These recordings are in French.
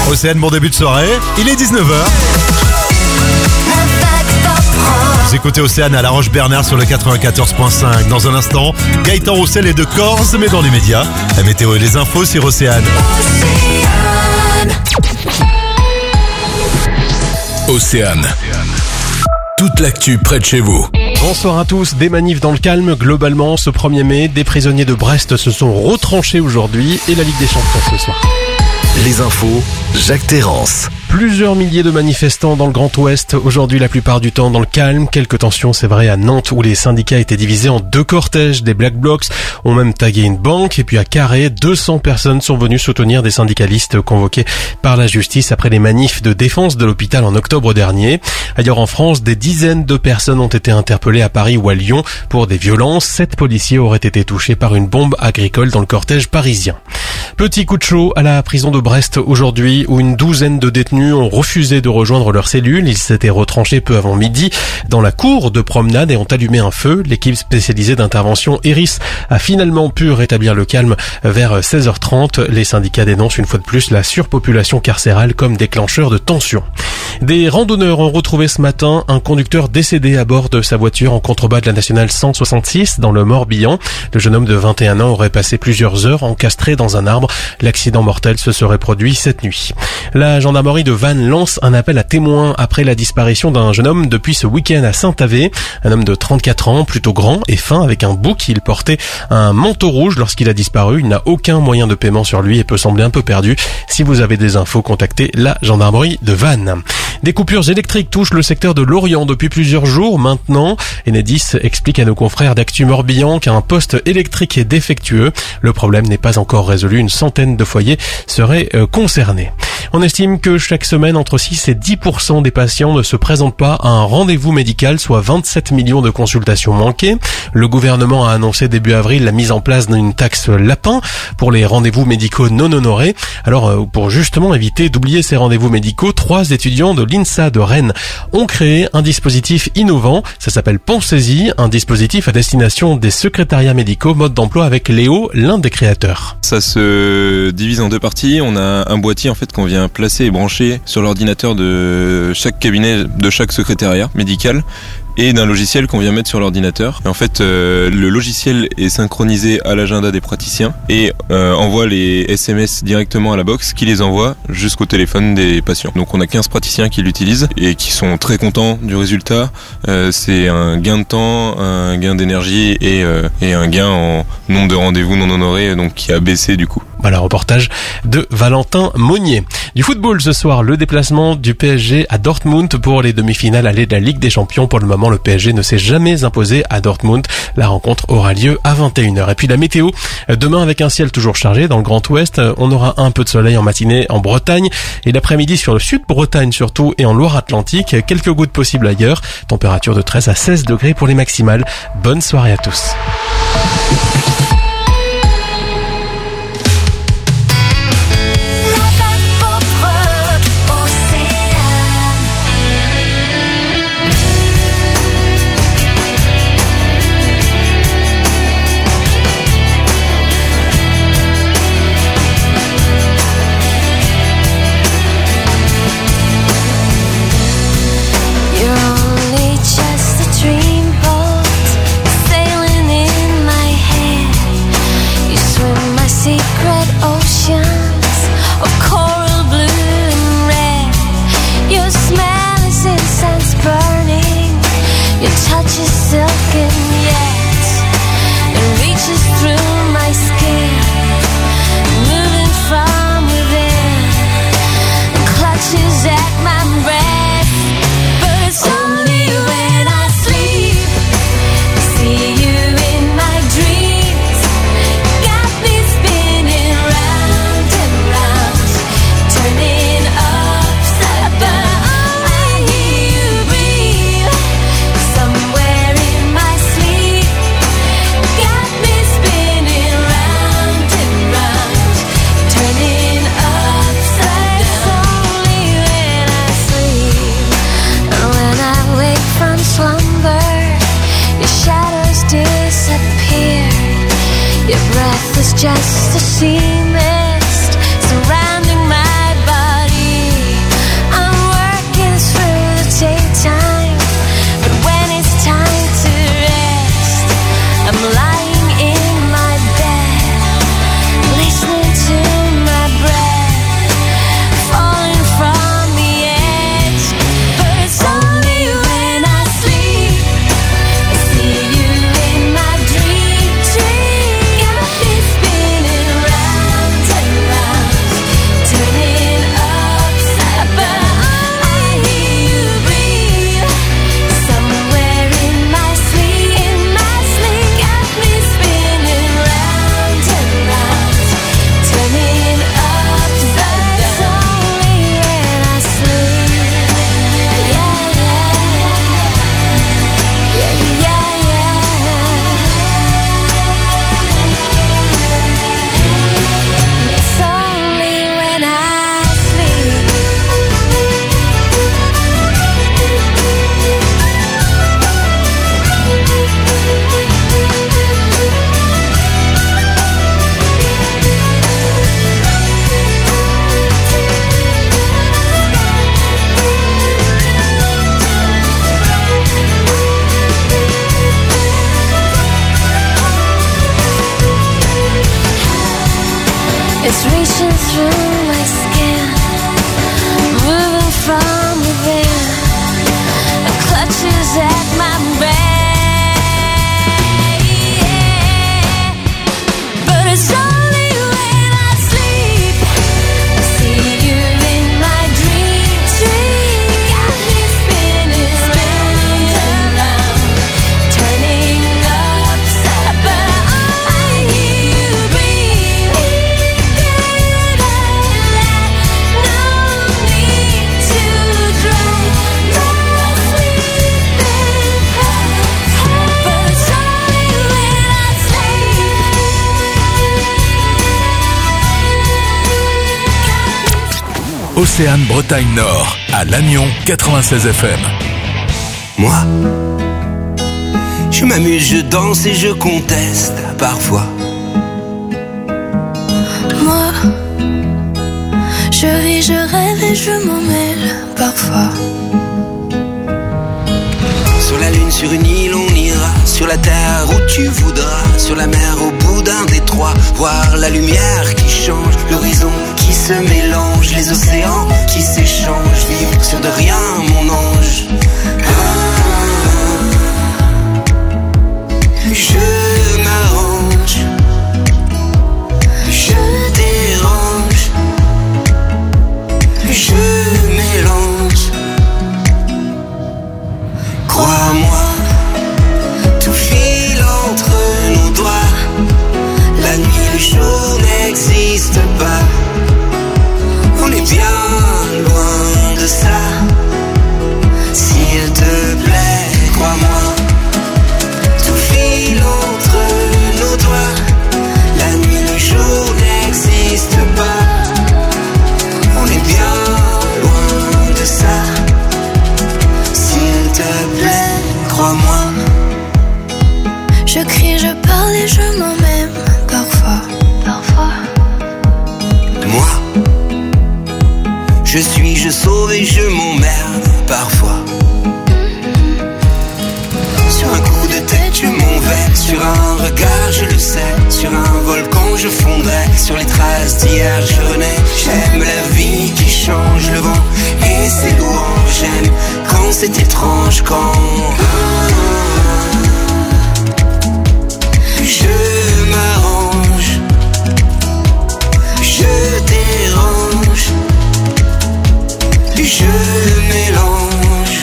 Océane, bon début de soirée. Il est 19h. Vous écoutez Océane à La Roche-Bernard sur le 94.5. Dans un instant, Gaëtan Roussel et de Corse, mais dans les médias. La météo et les infos sur Océane. Océane. Toute l'actu près de chez vous. Bonsoir à tous, des manifs dans le calme. Globalement, ce 1er mai, des prisonniers de Brest se sont retranchés aujourd'hui et la Ligue des Champions ce soir. Les infos, Jacques Terrance. Plusieurs milliers de manifestants dans le Grand Ouest, aujourd'hui la plupart du temps dans le calme. Quelques tensions, c'est vrai, à Nantes où les syndicats étaient divisés en deux cortèges. Des Black Blocs ont même tagué une banque. Et puis à Carhaix, 200 personnes sont venues soutenir des syndicalistes convoqués par la justice après les manifs de défense de l'hôpital en octobre dernier. Ailleurs en France, des dizaines de personnes ont été interpellées à Paris ou à Lyon pour des violences. 7 policiers auraient été touchés par une bombe agricole dans le cortège parisien. Petit coup de chaud à la prison de Brest aujourd'hui où une douzaine de détenus ont refusé de rejoindre leur cellule. Ils s'étaient retranchés peu avant midi dans la cour de promenade et ont allumé un feu. L'équipe spécialisée d'intervention Eris a finalement pu rétablir le calme vers 16h30. Les syndicats dénoncent une fois de plus la surpopulation carcérale comme déclencheur de tensions. Des randonneurs ont retrouvé ce matin un conducteur décédé à bord de sa voiture en contrebas de la nationale 166 dans le Morbihan. Le jeune homme de 21 ans aurait passé plusieurs heures encastré dans un arbre. L'accident mortel se serait produit cette nuit. La gendarmerie de Vannes lance un appel à témoins après la disparition d'un jeune homme depuis ce week-end à Saint-Avé. Un homme de 34 ans, plutôt grand et fin, avec un bouc. Il portait un manteau rouge lorsqu'il a disparu. Il n'a aucun moyen de paiement sur lui et peut sembler un peu perdu. Si vous avez des infos, contactez la gendarmerie de Vannes. Des coupures électriques touchent le secteur de Lorient depuis plusieurs jours maintenant. Enedis explique à nos confrères d'Actu Morbihan qu'un poste électrique est défectueux. Le problème n'est pas encore résolu. Une centaine de foyers seraient concernés. On estime que chaque semaine, entre 6 et 10% des patients ne se présentent pas à un rendez-vous médical, soit 27 millions de consultations manquées. Le gouvernement a annoncé début avril la mise en place d'une taxe lapin pour les rendez-vous médicaux non honorés. Alors, pour justement éviter d'oublier ces rendez-vous médicaux, 3 étudiants de l'INSA de Rennes ont créé un dispositif innovant. Ça s'appelle Pensez-y, un dispositif à destination des secrétariats médicaux, mode d'emploi avec Léo, l'un des créateurs. Ça se divise en 2 parties. On a un boîtier en fait qu'on vient placer et brancher sur l'ordinateur de chaque cabinet, de chaque secrétariat médical, et d'un logiciel qu'on vient mettre sur l'ordinateur. Et en fait, le logiciel est synchronisé à l'agenda des praticiens et envoie les SMS directement à la box qui les envoie jusqu'au téléphone des patients. Donc on a 15 praticiens qui l'utilisent et qui sont très contents du résultat. C'est un gain de temps, un gain d'énergie et un gain en nombre de rendez-vous non honorés, donc qui a baissé du coup. Voilà, reportage de Valentin Monnier. Du football ce soir, le déplacement du PSG à Dortmund pour les demi-finales allées de la Ligue des Champions. Pour le moment, le PSG ne s'est jamais imposé à Dortmund. La rencontre aura lieu à 21h. Et puis la météo, demain avec un ciel toujours chargé dans le Grand Ouest. On aura un peu de soleil en matinée en Bretagne et l'après-midi sur le sud-Bretagne surtout et en Loire-Atlantique. Quelques gouttes possibles ailleurs. Température de 13 à 16 degrés pour les maximales. Bonne soirée à tous. Just a sea mist surrounding my body. It's reaching through my skin, moving from within. It clutches at my brain, but it's only when I sleep. I see you in my dreams. Got me spinning round and round, turning upside, but I hear you breathe. No need to drown, no sleeping, but it's only when I sleep. Océane Bretagne Nord, à Lannion 96 FM. Moi, je m'amuse, je danse et je conteste parfois. Moi, je ris, je rêve et je m'en mêle parfois. Sur la lune, sur une île, on ira. Sur la terre où tu voudras. Sur la mer, au bout d'un détroit. Voir la lumière qui change, l'horizon qui se mélange, les océans qui s'échangent. Vivre sur de rien, mon ange. Je m'arrange, je dérange, je mélange. Crois-moi, tout file entre nos doigts. La nuit, le jour n'existe pas. On est bien loin de ça. S'il te plaît, crois-moi. Tout file entre nos doigts. La nuit, le jour n'existe pas. On est bien loin de ça. S'il te plaît, crois-moi. Je crie, je parle et je m'en même parfois. Moi, je suis, je sauve et je m'emmerde parfois. Sur un coup de tête, je m'en vais. Sur un regard, je le sais. Sur un volcan, je fondrai. Sur les traces d'hier, je renais. J'aime la vie qui change, le vent et ses louanges. J'aime quand c'est étrange, quand je m'arrange, je dérange, je mélange.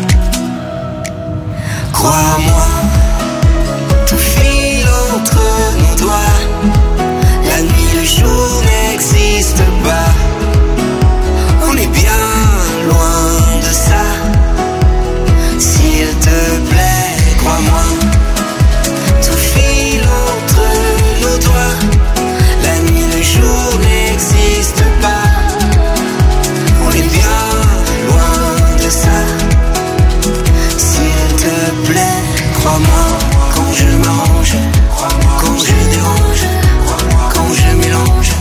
Crois-moi, tout file entre nos doigts. La nuit, le jour n'existe pas. On est bien loin de ça. S'il te plaît, crois-moi. Tout file entre nos doigts. La nuit, le jour n'existe pas. On est bien loin de ça. S'il te plaît, crois-moi. Quand je mange, quand je dérange, quand je mélange,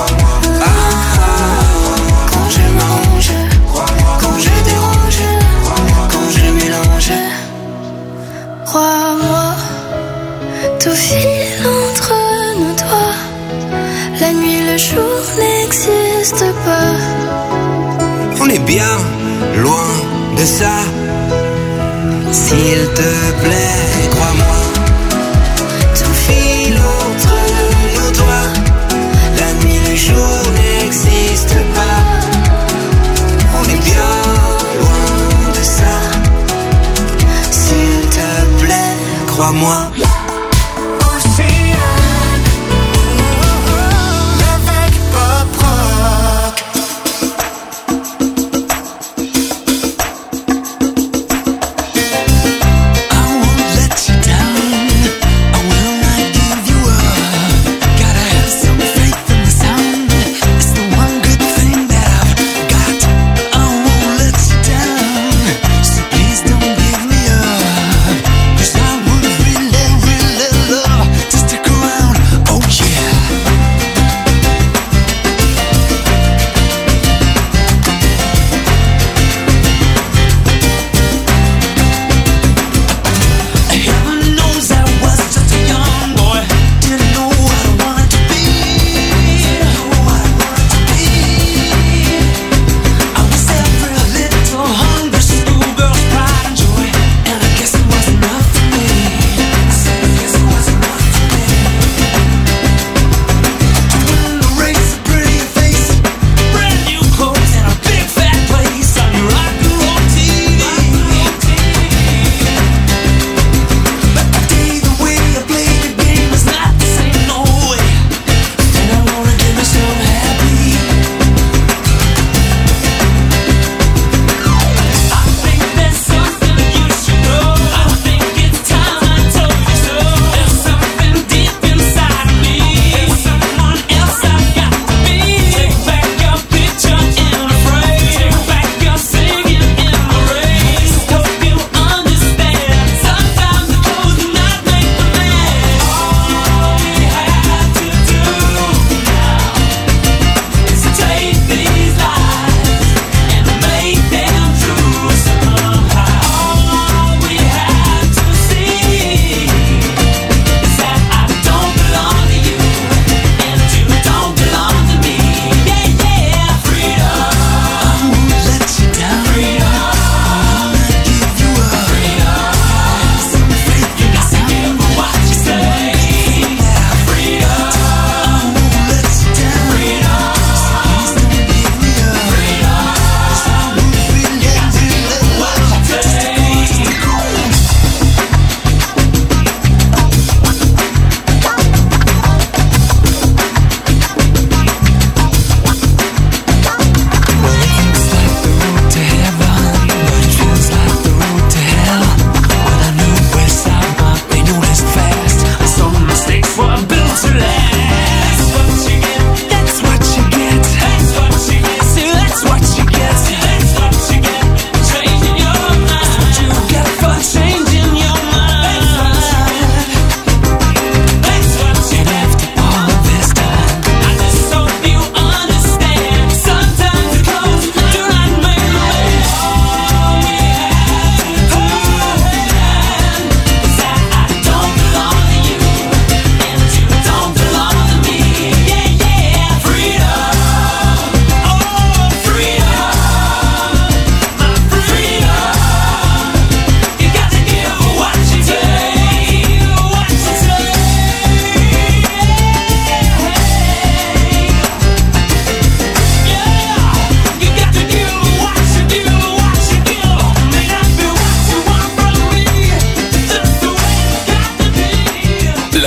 quand je mange, quand je dérange, quand je mélange. Crois-moi, tout file entre nos doigts. La nuit, le jour n'existe pas. On est bien loin de ça. S'il te plaît, crois-moi. Tout file entre nos doigts. La nuit, le jour n'existe pas. On est bien loin de ça. S'il te plaît, crois-moi. Please don't give me up, 'cause I would really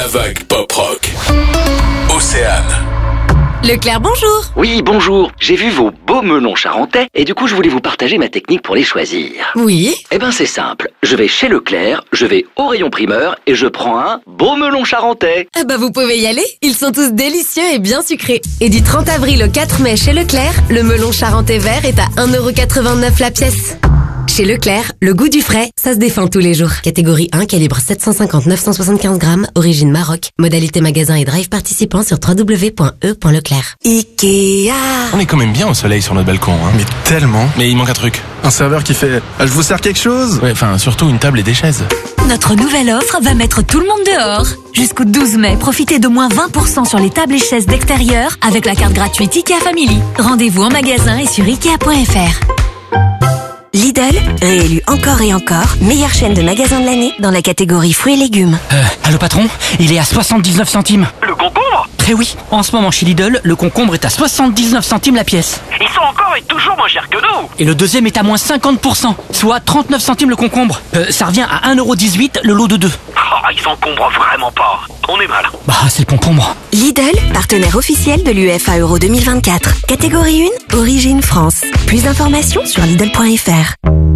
La vague pop rock. Océane. Leclerc, bonjour. Oui, bonjour. J'ai vu vos beaux melons charentais et du coup je voulais vous partager ma technique pour les choisir. Oui. Eh ben c'est simple. Je vais chez Leclerc, je vais au rayon primeur et je prends un beau melon charentais. Ah bah vous pouvez y aller. Ils sont tous délicieux et bien sucrés. Et du 30 avril au 4 mai chez Leclerc, le melon charentais vert est à 1,89€ la pièce. Chez Leclerc, le goût du frais, ça se défend tous les jours. Catégorie 1, calibre 750-975 grammes, origine Maroc. Modalité magasin et drive participant sur www.e.leclerc. Ikea. On est quand même bien au soleil sur notre balcon, hein. Mais tellement. Mais il manque un truc. Un serveur qui fait « Je vous sers quelque chose ?» Ouais, enfin, surtout une table et des chaises. Notre nouvelle offre va mettre tout le monde dehors. Jusqu'au 12 mai, profitez de moins 20% sur les tables et chaises d'extérieur avec la carte gratuite Ikea Family. Rendez-vous en magasin et sur Ikea.fr. Lidl, réélu encore et encore, meilleure chaîne de magasins de l'année dans la catégorie fruits et légumes. Allô patron, il est à 79 centimes. Le concombre ? Eh oui, en ce moment chez Lidl, le concombre est à 79 centimes la pièce. Ils sont encore et toujours moins chers que nous. Et le deuxième est à moins 50%, soit 39 centimes le concombre. Ça revient à 1,18€ le lot de 2. Oh, ils encombrent vraiment pas. On est mal. Bah, c'est le concombre. Lidl, partenaire officiel de l'UEFA Euro 2024. Catégorie 1, origine France. Plus d'informations sur Lidl.fr.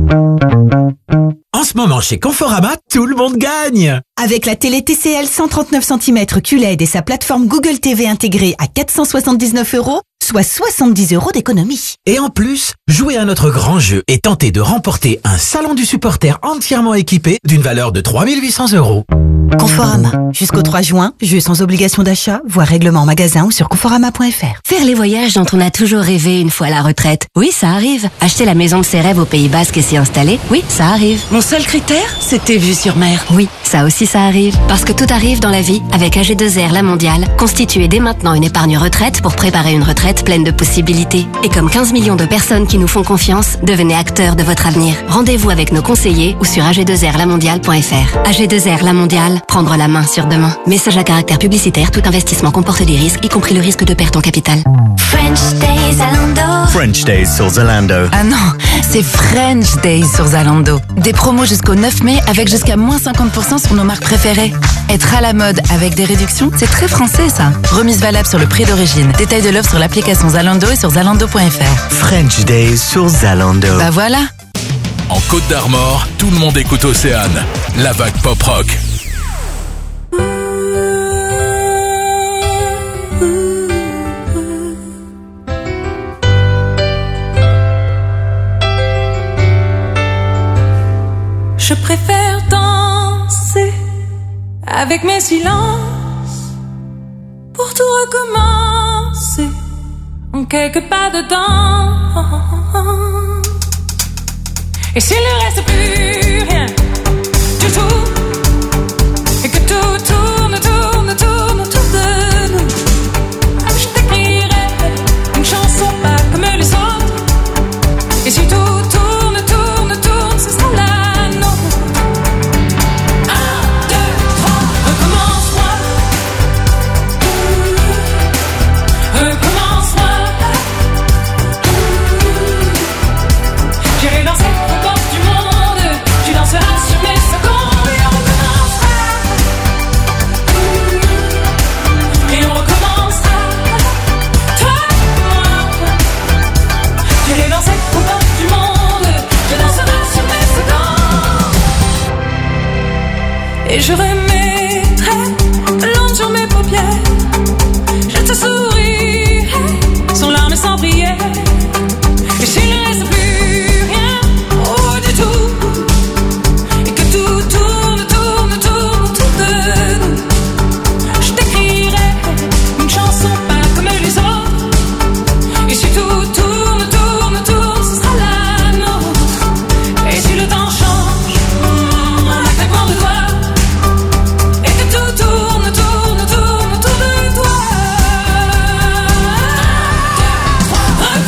En ce moment, chez Conforama, tout le monde gagne! Avec la télé TCL 139 cm QLED et sa plateforme Google TV intégrée à 479€, soit 70€ d'économie. Et en plus, jouez à notre grand jeu et tentez de remporter un salon du supporter entièrement équipé d'une valeur de 3800€. Conforama. Jusqu'au 3 juin, jeu sans obligation d'achat, voire règlement en magasin ou sur conforama.fr. Faire les voyages dont on a toujours rêvé une fois à la retraite. Oui, ça arrive. Acheter la maison de ses rêves au Pays Basque et s'y installer. Oui, ça arrive. Mon seul critère, c'était vue sur mer. Oui, ça aussi ça arrive. Parce que tout arrive dans la vie. Avec AG2R La Mondiale, constituez dès maintenant une épargne retraite pour préparer une retraite pleine de possibilités. Et comme 15 millions de personnes qui nous font confiance, devenez acteurs de votre avenir. Rendez-vous avec nos conseillers ou sur ag2rlamondiale.fr. AG2R La Mondiale, prendre la main sur demain. Message à caractère publicitaire, tout investissement comporte des risques, y compris le risque de perte en capital. French Days Zalando. French Days sur Zalando. Ah non, c'est French Days sur Zalando. Des promos jusqu'au 9 mai avec jusqu'à moins 50% sur nos marques préférées. Être à la mode avec des réductions, c'est très français ça. Remise valable sur le prix d'origine. Détail de l'offre sur l'application Zalando et sur Zalando.fr. French Days sur Zalando. Bah voilà. En Côte d'Armor, tout le monde écoute Océane. La vague pop rock. Je préfère danser avec mes silences pour tout recommencer en quelques pas dedans. Et s'il ne reste plus rien du tout et que tout tourne, tourne, tourne autour de nous, je t'écrirai une chanson pas comme les autres. Et si tout tourne, tourne, tourne, ce sera là. Et je remettrai l'onde sur mes paupières. Je te sourirai sans larmes et sans prière. Et s'il ne reste plus rien, oh du tout, et que tout tourne, tourne, tourne autour de nous, je t'écrirai une chanson pas comme les autres. Et si tout tourne, tourne, tourne, ce sera la nôtre. Et si le temps change, on a claquement de doigts. Tourne autour de toi.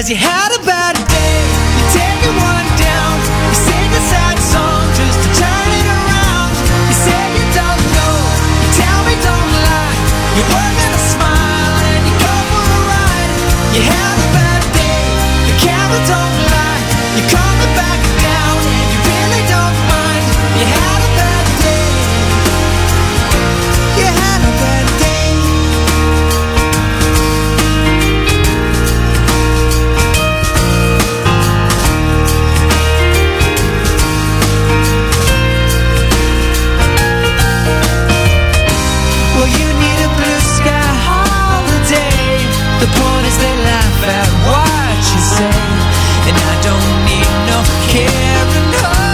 'Cause you had a bad day, you're taking one down. You sing a sad song just to turn it around. You say you don't know, you tell me don't lie. You work at a smile and you go for a ride. You had a bad day, the camera don't lie. You calm it back down and you really don't mind. You had a bad day, you had a bad day. Well, you need a blue sky holiday. The point is they laugh at what you say, and I don't need no caring.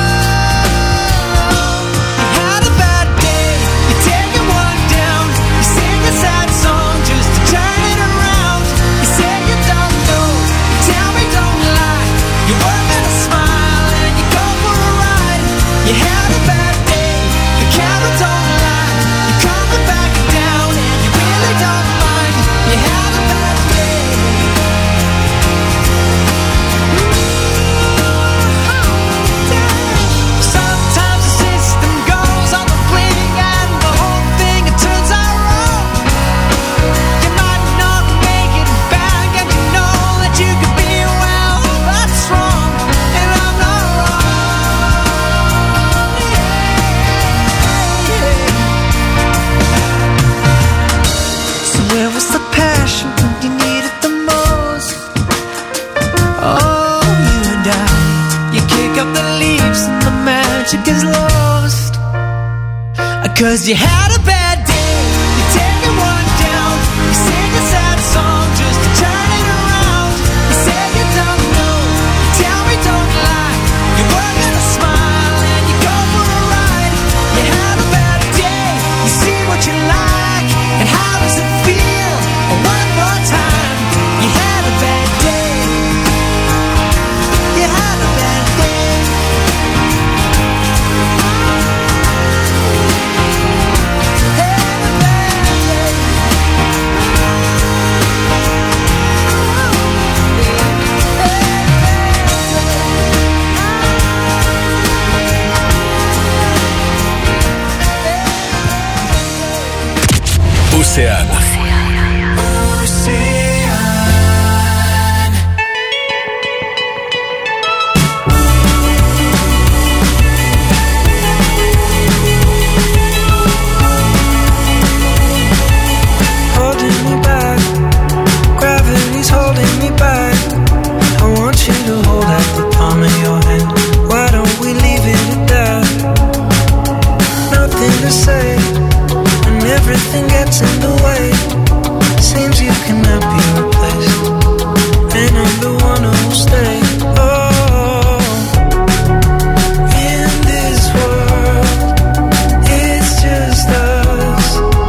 You had a bad day, you're taking one down. You sing a sad song just to turn it around. You say you don't know, you tell me don't lie. You work at a smile and you go for a ride. You had a bad day, the camera don't lie. You calm it back down and you really don't mind. You had a bad day. Sometimes the system goes on the fling and the whole thing it turns out wrong. You might not make it back and you know that you could be well, that's wrong, and I'm not wrong. So where was the passion when you needed the most? Oh, you and I, you kick up the leaves and the magic is lost. 'Cause you had a bad day, you're taking one down. You sing a sad song just to turn it around. You say you don't know, you tell me don't lie. You work at a smile and you go for a ride. You had a bad day, you see what you like, and how does it feel? One more time, you had a bad day. You had a bad day. Océane. Holding me back, gravity's holding me back. I want you to hold out the palm of your hand. Why don't we leave it at that? Nothing to say, and everything gets in the way. Seems you cannot be replaced, and I'm the one who'll stay. Oh, in this world, it's just us.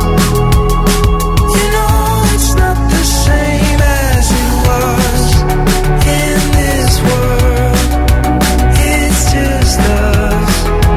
You know it's not the same as it was. In this world, it's just us.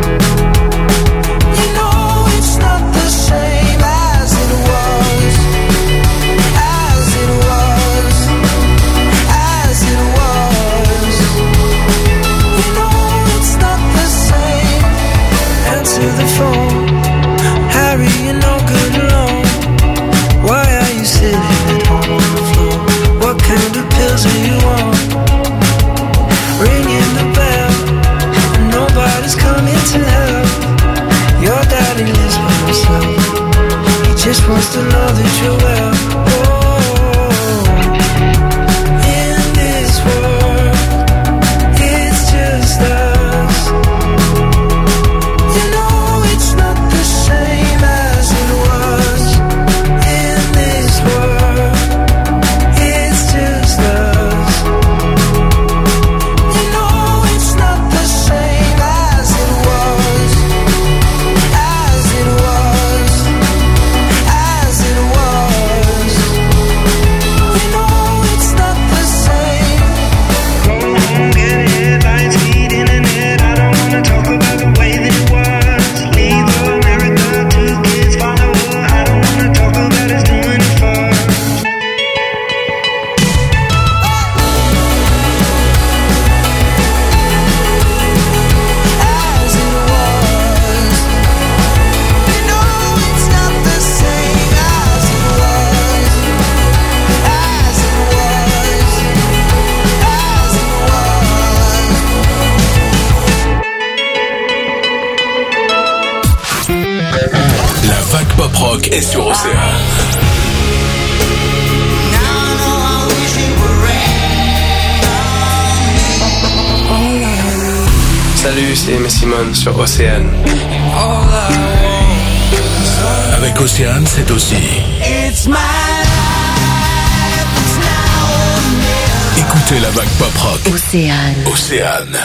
You know it's not the same as it was. As it was. As it was. You know it's not the same. Answer the phone, Harry, you're no good alone. Why are you sitting at home on the floor? What kind of pills are you on? Ringing the bell, and nobody's coming to help. Your daddy lives by himself. He just wants to know that you're well. Oh, in this world, it's just us. You know it's not the same as it was. In this world, it's just us. You know it's not the same as it was. As it was. As it was. pop rock est sur Océane. Salut, c'est Aimé Simone sur Océane. Avec Océane, c'est aussi écoutez la vague pop rock. Océane. Océane.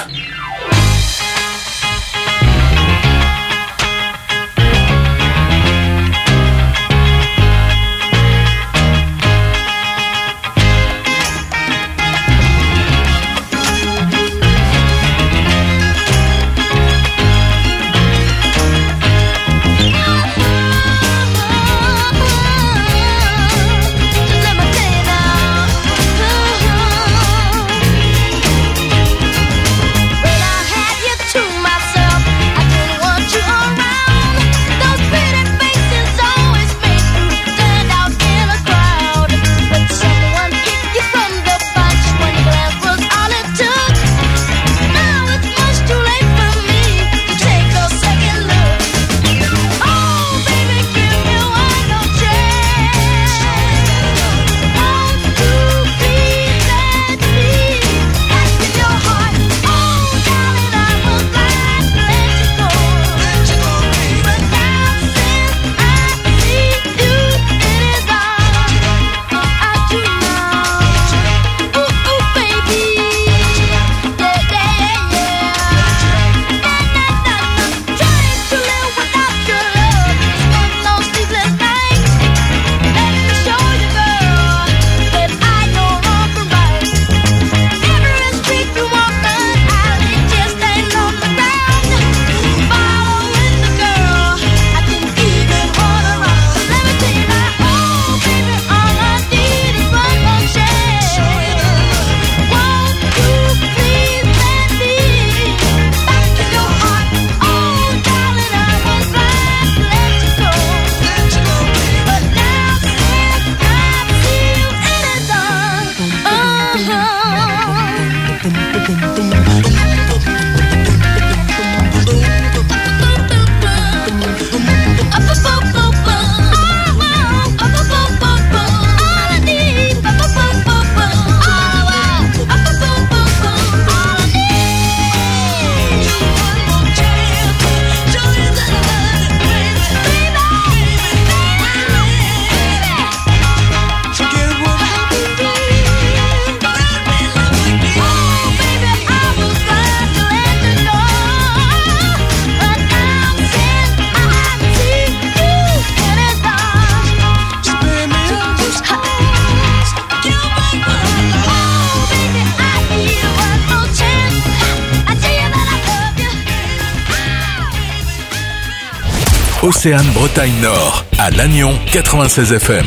Océane Bretagne Nord, à Lannion 96 FM.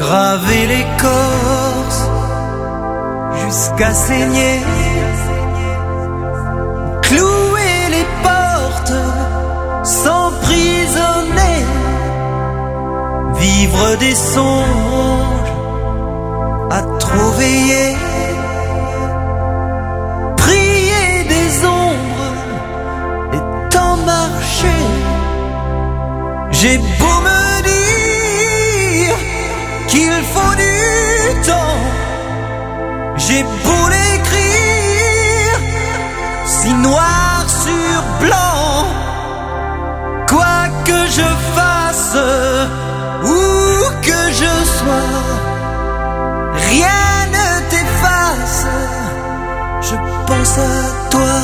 graver l'écorce jusqu'à saigner, clouer les portes, s'emprisonner, vivre des songes à trop veiller, prier des ombres et tant marcher. J'ai beau me dire qu'il faut du temps, j'ai beau l'écrire si noir sur blanc, quoi que je fasse, où que je sois, rien ne t'efface, je pense à toi.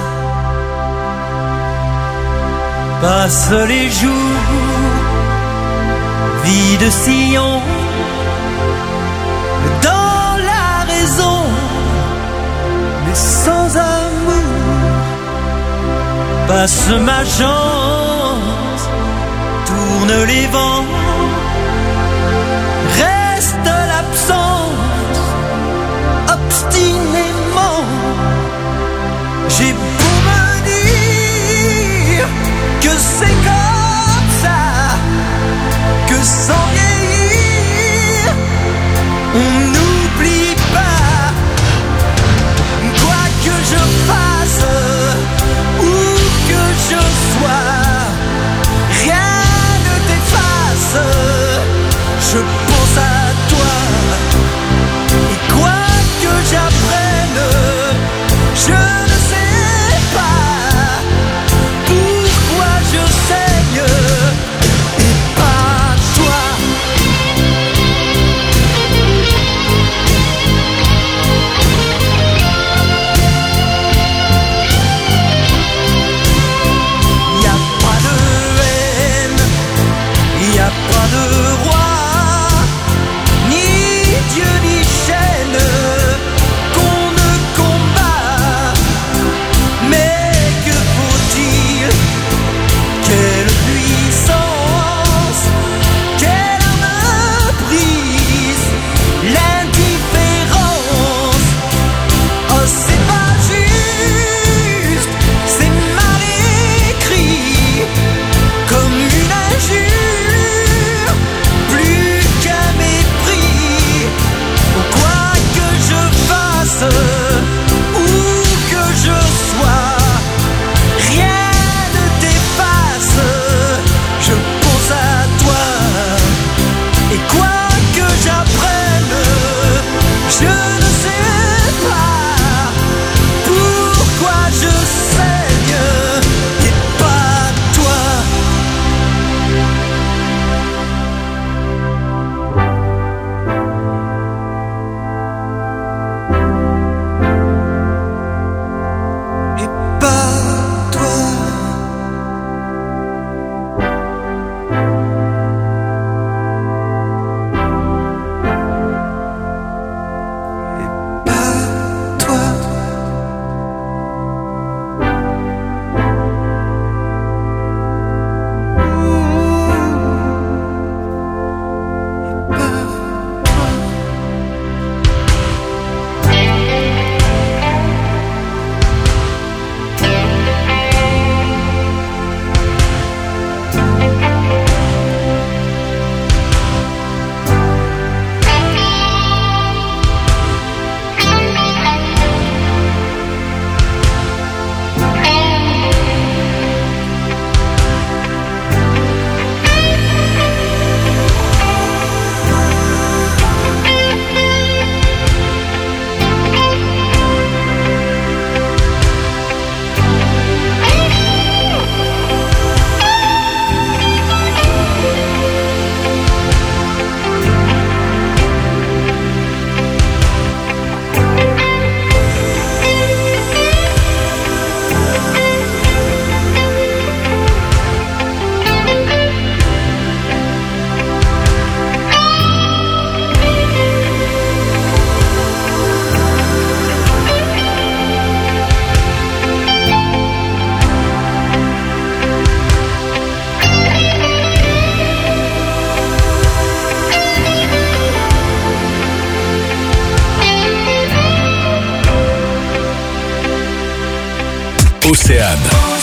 Passent les jours, vie de sillon, dans la raison, mais sans amour. Passe ma chance, tourne les vents, reste l'absence, obstinément. J'ai beau me dire que c'est comme ça, que sans vieillir, on n'oublie pas. Quoi que je fasse, où que je sois, rien ne t'efface, je pense à toi. Et quoi que j'apprenne, je ne sais pas pourquoi je saigne et pas toi. Y a pas de haine, y a pas de roi, Océane.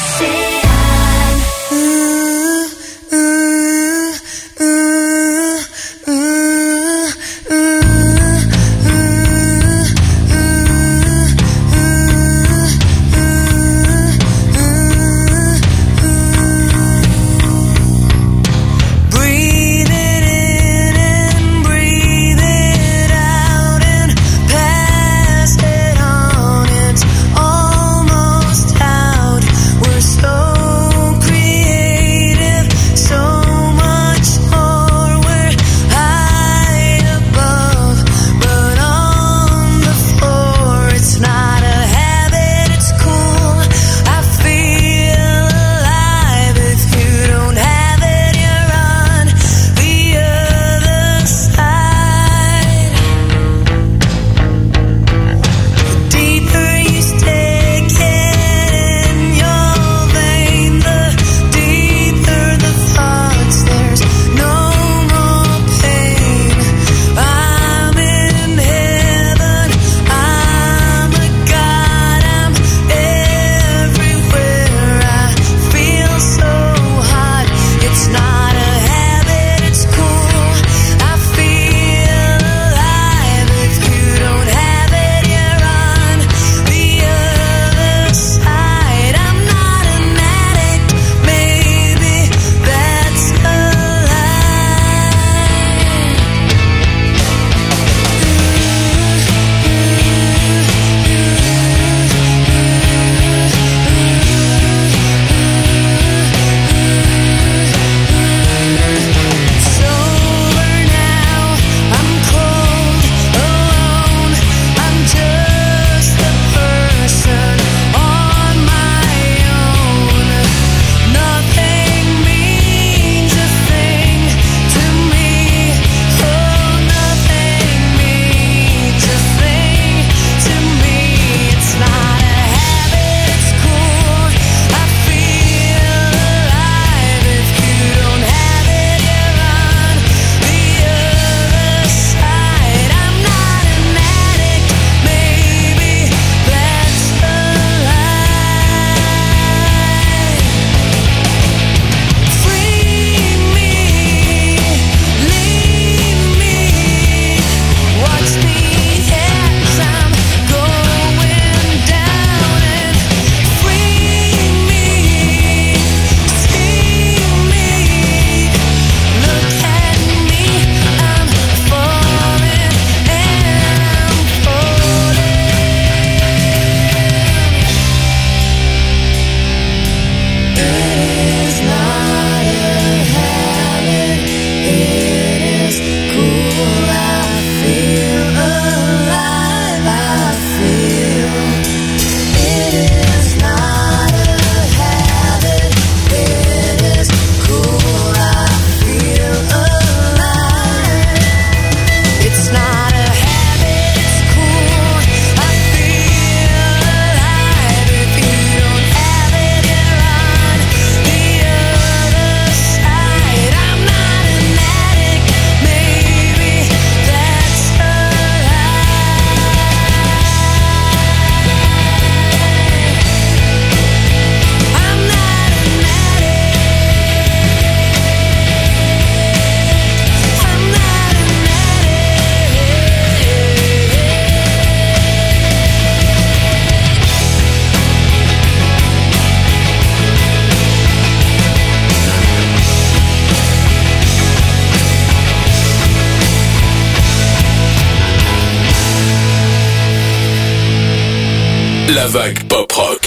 La vague pop-rock.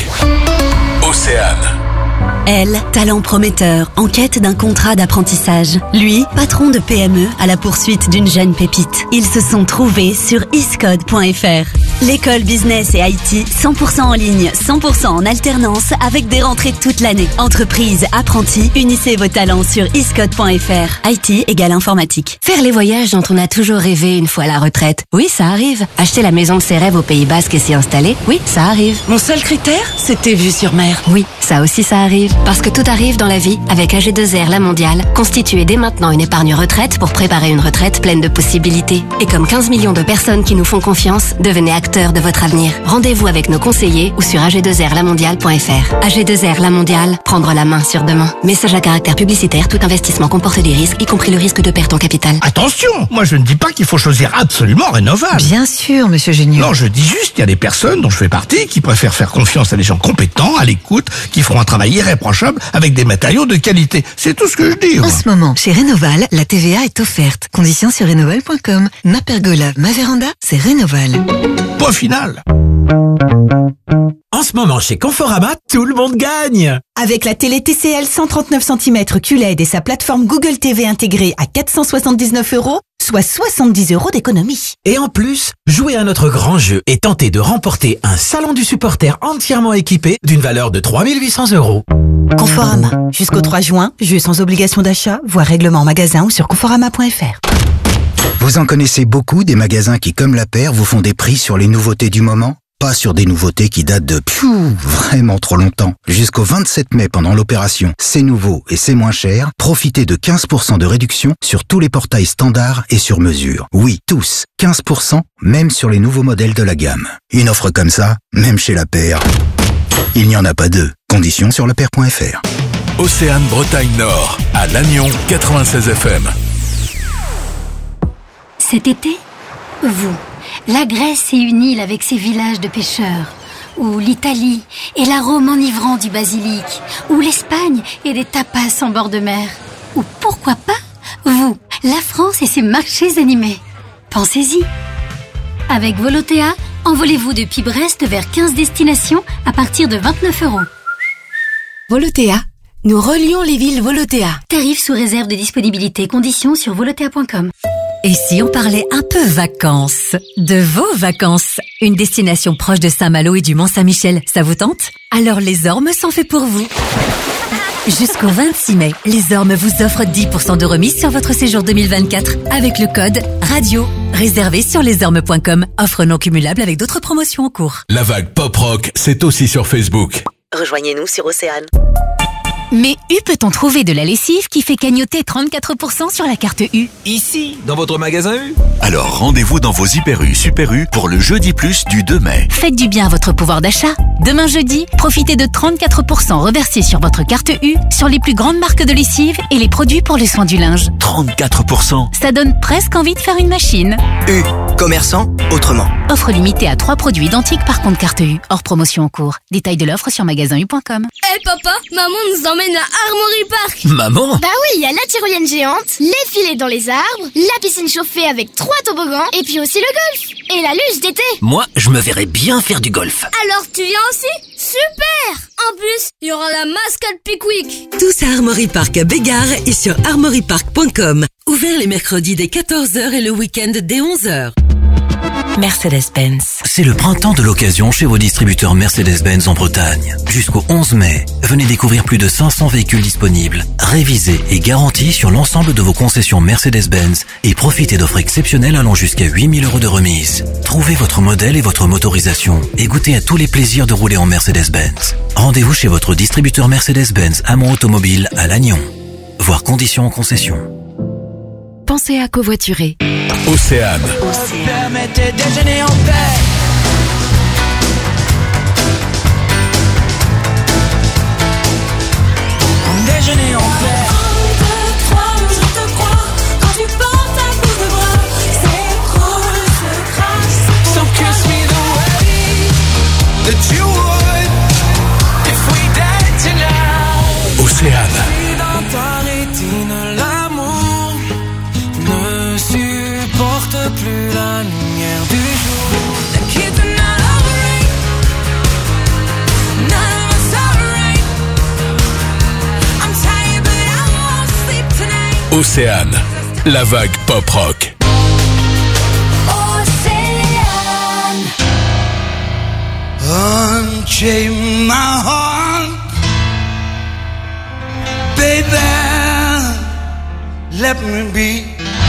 Océane. Elle, talent prometteur, en quête d'un contrat d'apprentissage. Lui, patron de PME à la poursuite d'une jeune pépite. Ils se sont trouvés sur iscode.fr. L'école business et IT, 100% en ligne, 100% en alternance, avec des rentrées toute l'année. Entreprise, apprentis, unissez vos talents sur iscode.fr. IT égale informatique. Faire les voyages dont on a toujours rêvé une fois à la retraite. Oui, ça arrive. Acheter la maison de ses rêves au Pays Basque et s'y installer. Oui, ça arrive. Mon seul critère, c'était vue sur mer. Oui, ça aussi ça arrive. Parce que tout arrive dans la vie, avec AG2R La Mondiale, constituez dès maintenant une épargne retraite pour préparer une retraite pleine de possibilités. Et comme 15 millions de personnes qui nous font confiance, devenez acteurs de votre avenir. Rendez-vous avec nos conseillers ou sur ag2rlamondiale.fr. AG2R La Mondiale, prendre la main sur demain. Message à caractère publicitaire, tout investissement comporte des risques, y compris le risque de perte en capital. Attention, moi je ne dis pas qu'il faut choisir absolument Rénoval. Bien sûr, monsieur Génieux. Non, je dis juste qu'il y a des personnes dont je fais partie qui préfèrent faire confiance à des gens compétents, à l'écoute, qui feront un travail irréprochable avec des matériaux de qualité. C'est tout ce que je dis. En ce moment, chez Rénoval, la TVA est offerte. Conditions sur rénoval.com. Ma pergola, ma véranda, c'est Rénoval. Point final. En ce moment, chez Conforama, tout le monde gagne. Avec la télé TCL 139 cm QLED et sa plateforme Google TV intégrée à 479 €, soit 70 € d'économie. Et en plus, jouez à notre grand jeu et tentez de remporter un salon du supporter entièrement équipé d'une valeur de 3 800 €. Conforama. Jusqu'au 3 juin, jeu sans obligation d'achat, voire règlement en magasin ou sur conforama.fr. Vous en connaissez beaucoup des magasins qui, comme La Paire, vous font des prix sur les nouveautés du moment? Pas sur des nouveautés qui datent de vraiment trop longtemps. Jusqu'au 27 mai pendant l'opération C'est nouveau et c'est moins cher, profitez de 15% de réduction sur tous les portails standards et sur mesure. Oui, tous. 15%, même sur les nouveaux modèles de la gamme. Une offre comme ça, même chez La Paire, il n'y en a pas deux. Conditions sur lapaire.fr. Océane Bretagne Nord, à Lannion 96 FM. Cet été, la Grèce est une île avec ses villages de pêcheurs, ou l'Italie et l'arôme enivrant du basilic, ou l'Espagne et des tapas en bord de mer, ou pourquoi pas, la France et ses marchés animés. Pensez-y. Avec Volotea, envolez-vous depuis Brest vers 15 destinations à partir de 29 €. Volotea, nous relions les villes Volotea. Tarifs sous réserve de disponibilité, conditions sur volotea.com. Et si on parlait un peu vacances? De vos vacances? Une destination proche de Saint-Malo et du Mont-Saint-Michel, ça vous tente? Alors les Ormes sont faits pour vous. Jusqu'au 26 mai, les Ormes vous offrent 10% de remise sur votre séjour 2024 avec le code RADIO. Réservé sur lesormes.com. Offre non cumulable avec d'autres promotions en cours. La vague pop-rock, c'est aussi sur Facebook. Rejoignez-nous sur Océane. Mais où peut-on trouver de la lessive qui fait cagnotter 34% sur la carte U? Ici, dans votre magasin U. Alors rendez-vous dans vos Hyper U, Super U pour le Jeudi Plus du 2 mai. Faites du bien à votre pouvoir d'achat. Demain jeudi, profitez de 34% reversés sur votre carte U sur les plus grandes marques de lessive et les produits pour le soin du linge. 34%. Ça donne presque envie de faire une machine. U, commerçant autrement. Offre limitée à 3 produits identiques par compte carte U. Hors promotion en cours. Détails de l'offre sur magasinu.com. Hey papa, maman nous emmène à Armory Park. Maman? Bah oui, il y a la tyrolienne géante, les filets dans les arbres, la piscine chauffée avec 3 toboggans et puis aussi le golf. Et la luge d'été. Moi, je me verrais bien faire du golf. Alors tu viens aussi? Super! En plus, il y aura la mascotte Pickwick. Tous à Armory Park à Bégard et sur armorypark.com. Ouvert les mercredis dès 14h et le week-end dès 11h. Mercedes-Benz. C'est le printemps de l'occasion chez vos distributeurs Mercedes-Benz en Bretagne. Jusqu'au 11 mai, venez découvrir plus de 500 véhicules disponibles, révisés et garantis sur l'ensemble de vos concessions Mercedes-Benz et profitez d'offres exceptionnelles allant jusqu'à 8 000 € de remise. Trouvez votre modèle et votre motorisation et goûtez à tous les plaisirs de rouler en Mercedes-Benz. Rendez-vous chez votre distributeur Mercedes-Benz Amont Automobile à Lannion. Voir conditions en concession. Pensez à covoiturer. Océane. Permettez de déjeuner en paix. Déjeuner en paix. 1, 2, 3, je te crois. Quand tu portes un bout de bras, s'écroule, se crache. So kiss me the way that you would if we died tonight. Océane. Si dans ta rétine l'amour ne supporte plus la lumière du jour. The kids are not alright. None of us are right. I'm tired but I won't sleep tonight. Océane. La vague pop-rock. Unchain my heart, baby, let me be.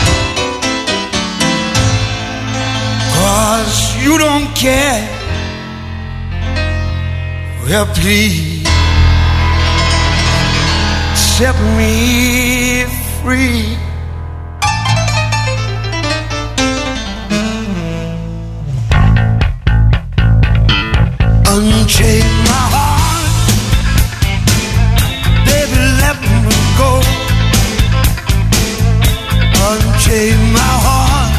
'Cause you don't care. Well, please set me free. Unchain my heart, baby, let me go. Unchain my heart,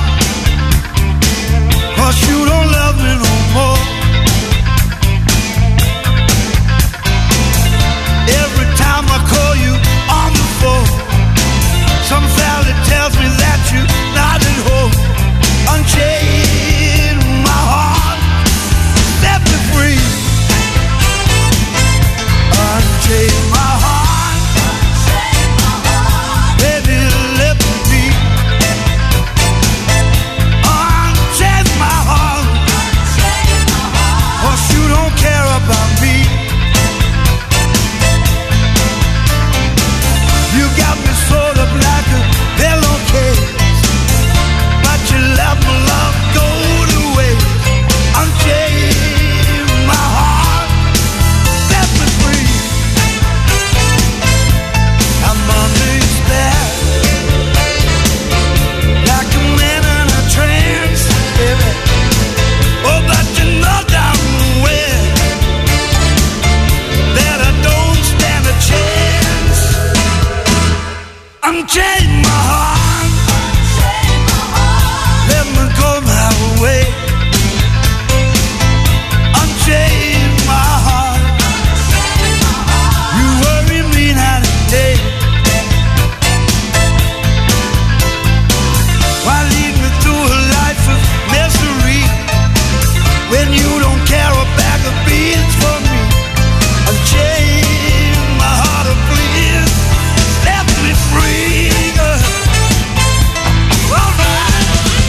'cause you don't love me no more. Every time I call you on the phone, some fella tells me that you're not at home. Unchain my heart, set me free. Unchain my heart, baby, let me be. Unchain my heart, 'cause you don't care about me. You got me sort of like a pillowcase, but you let my love go to waste. Unchain my heart, set me free. I'm under your spell, like a man in a trance, baby. Oh, but you know damn well that I don't stand a chance. Unchain my heart, let me go my way. Unchain my heart, you worry me night and day. Why lead me through a life of misery when you don't care a bag of beans for me? Unchain my heart, oh please, set me free. All right.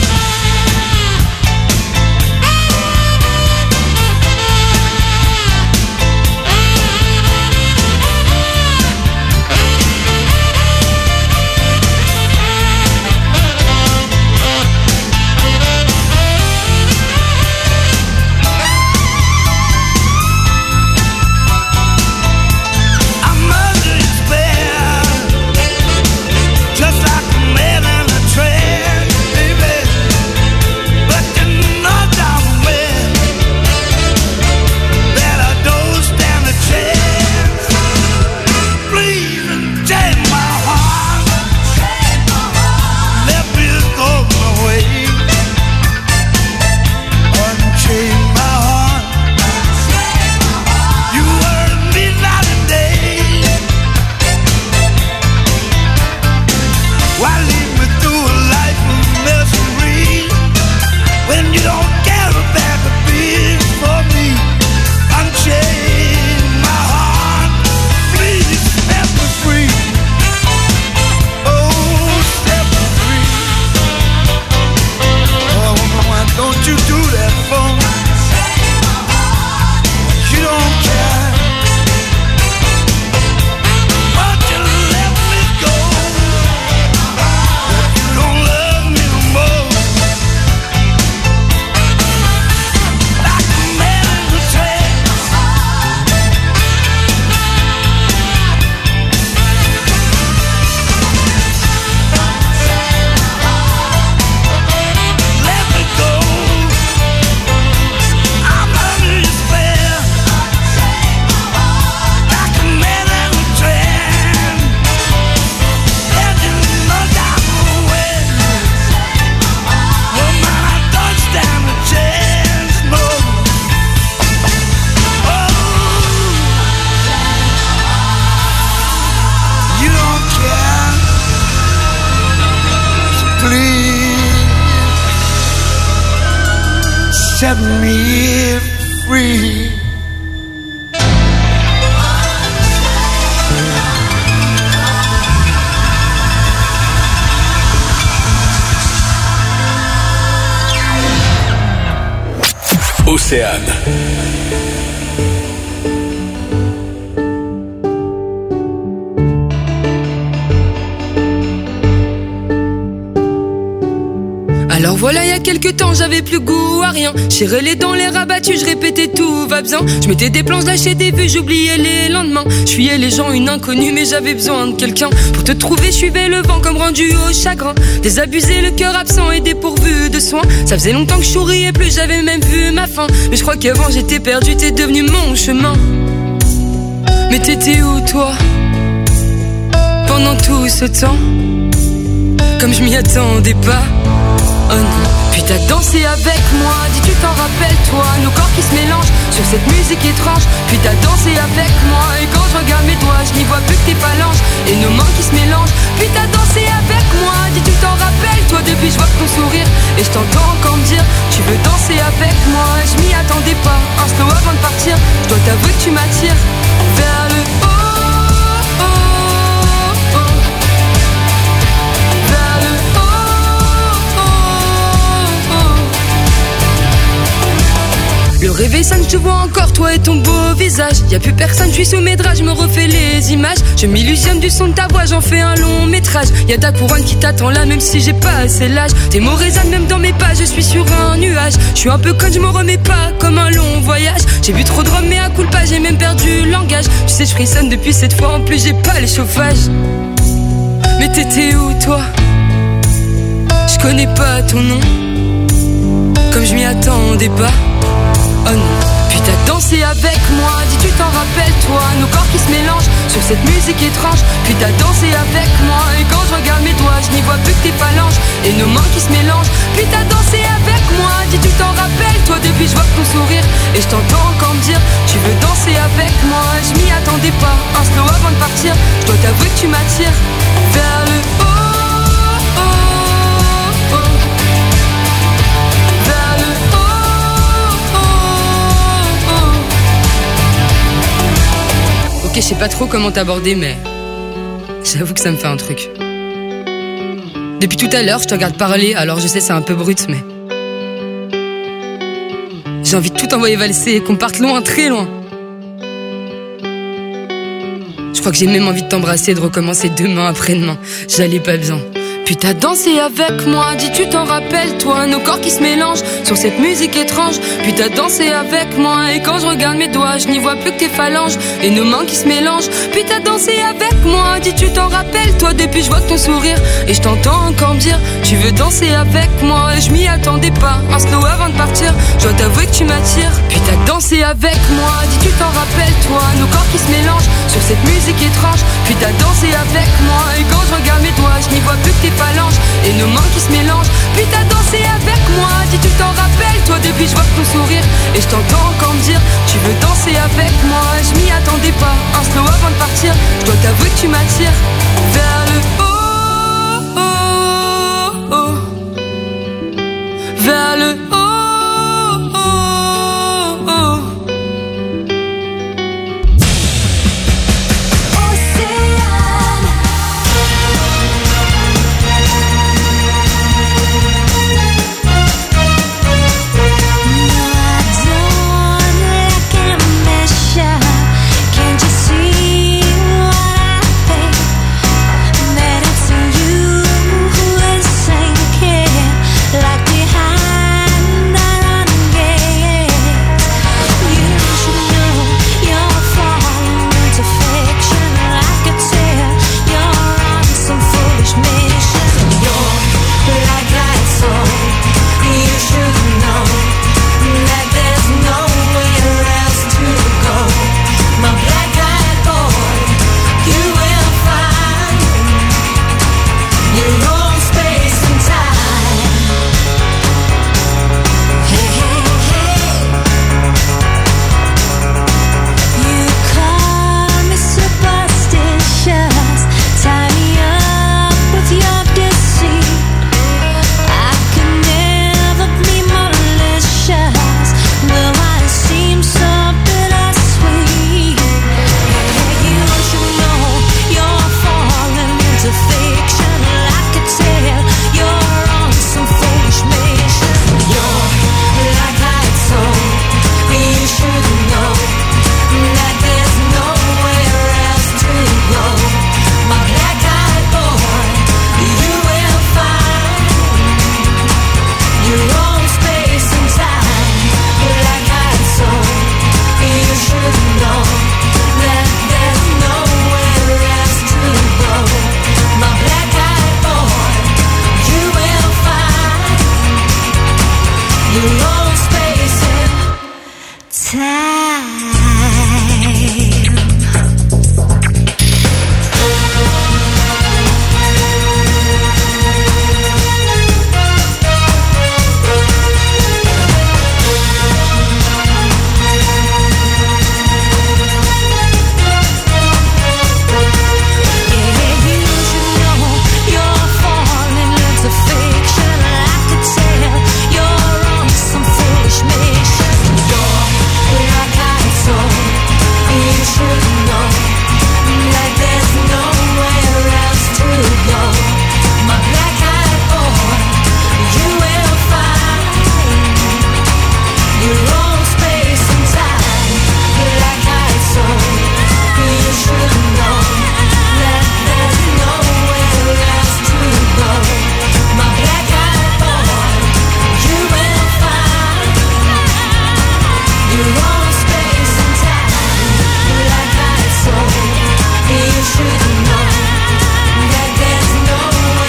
I'm under your spell, just like a man in a trance, baby. But you know damn well that I don't stand a chance. Please unchain my heart, let me go my way. Unchain my heart, you worry me night and day. Why lead me through a life of misery when you don't care a bag of beans for me? Unchain my heart, please set me free. Oh, set me free. Oh, why don't you do that for me? You don't care, but you let me go. You don't love me no more. Like a man in a trance. Let me go. I'm under your spell, like a man in a trance. And you know damn well, woman, I don't stand a chance, no. Oh, you don't care, so please set me free. Océane. I Alors voilà, il y a quelques temps, j'avais plus goût à rien. J'irais les dents, les rabattus, je répétais tout va bien. Je mettais des planches, lâchais des vues, j'oubliais les lendemains. Je fuyais les gens, une inconnue, mais j'avais besoin de quelqu'un. Pour te trouver, je suivais le vent comme rendu au chagrin. Désabusé, le cœur absent et dépourvu de soins. Ça faisait longtemps que je souriais plus, j'avais même vu ma fin. Mais je crois qu'avant j'étais perdu, t'es devenu mon chemin. Mais t'étais où toi pendant tout ce temps? Comme je m'y attendais pas. Oh non. Puis t'as dansé avec moi, dis tu t'en rappelles toi. Nos corps qui se mélangent sur cette musique étrange. Puis t'as dansé avec moi, et quand je regarde mes doigts, je n'y vois plus que tes phalanges et nos mains qui se mélangent. Puis t'as dansé avec moi, dis tu t'en rappelles toi. Depuis je vois ton sourire et je t'entends encore me dire tu veux danser avec moi. Je m'y attendais pas, un slow avant de partir. Je dois t'avouer que tu m'attires vers le haut. Le réveil sonne, je te vois encore, toi et ton beau visage. Y'a plus personne, je suis sous mes draps, je me refais les images. Je m'illusionne du son de ta voix, j'en fais un long métrage. Y'a ta couronne qui t'attend là, même si j'ai pas assez l'âge. Tes mots résonnent même dans mes pas, je suis sur un nuage. Je suis un peu conne, je me remets pas comme un long voyage. J'ai bu trop de rhum, mais à coup de pas, j'ai même perdu le langage. Tu sais, je frissonne depuis cette fois, en plus j'ai pas le chauffage. Mais t'étais où toi? Je connais pas ton nom, comme je m'y attendais pas. Oh non. Puis t'as dansé avec moi, dis tu t'en rappelles toi. Nos corps qui se mélangent sur cette musique étrange. Puis t'as dansé avec moi, et quand je regarde mes doigts, je n'y vois plus que tes phalanges et nos mains qui se mélangent. Puis t'as dansé avec moi, dis tu t'en rappelles toi. Depuis je vois ton sourire et je t'entends encore me dire tu veux danser avec moi. Je m'y attendais pas, un slow avant de partir. Je dois t'avouer que tu m'attires vers le haut. Ok, je sais pas trop comment t'aborder, mais j'avoue que ça me fait un truc. Depuis tout à l'heure, je te regarde parler, alors je sais c'est un peu brut, mais j'ai envie de tout envoyer valser et qu'on parte loin, très loin. Je crois que j'ai même envie de t'embrasser et de recommencer demain après-demain. J'allais pas bien. Puis t'as dansé avec moi, dis tu t'en rappelles toi. Nos corps qui se mélangent sur cette musique étrange. Puis t'as dansé avec moi, et quand je regarde mes doigts, je n'y vois plus que tes phalanges et nos mains qui se mélangent. Puis t'as dansé avec moi, dis tu t'en rappelles toi. Depuis je vois ton sourire et je t'entends encore me dire tu veux danser avec moi. Et je m'y attendais pas, un slow avant de partir. Je dois t'avouer que tu m'attires. Puis t'as dansé avec moi, dis tu t'en rappelles toi. Nos corps qui se mélangent sur cette musique étrange. Puis t'as dansé avec moi, et quand je regarde mes doigts, je n'y vois plus que tes phalanges et nos mains qui se mélangent. Puis t'as dansé avec moi, dis tu t'en rappelles toi. Depuis je vois ton sourire et je t'entends encore me dire tu veux danser avec moi. Je m'y attendais pas, un slow avant de partir. Je dois t'avouer que tu m'attires vers le haut.